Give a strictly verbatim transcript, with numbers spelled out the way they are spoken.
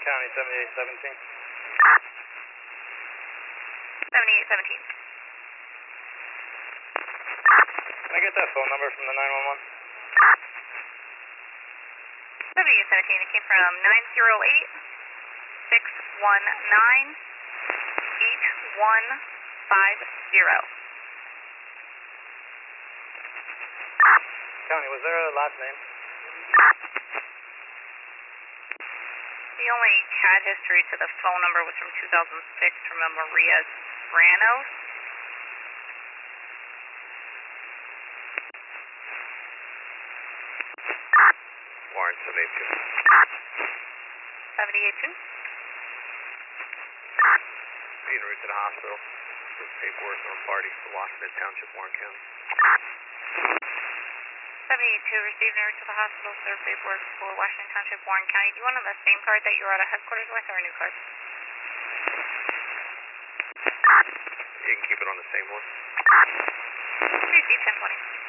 County, seventy-eight seventeen. seventy-eight seventeen. Can I get that phone number from the nine one one? seventy-eight seventeen, it came from nine zero eight, six one nine, eight one five zero. County, was there a last name? The only C A D history to the phone number was from two thousand six from a Maria Branos. Warren, seventy-eight two. seventy-eight two. Being route to the hospital. For paperwork or party for Washington Township, Warren County. seventy-eight two, received and route to the hospital, serve paperwork for Washington Township, Warren County. Do you want on the same card that you were at a headquarters with or a new card? You can keep it on the same one. Received ten twenty.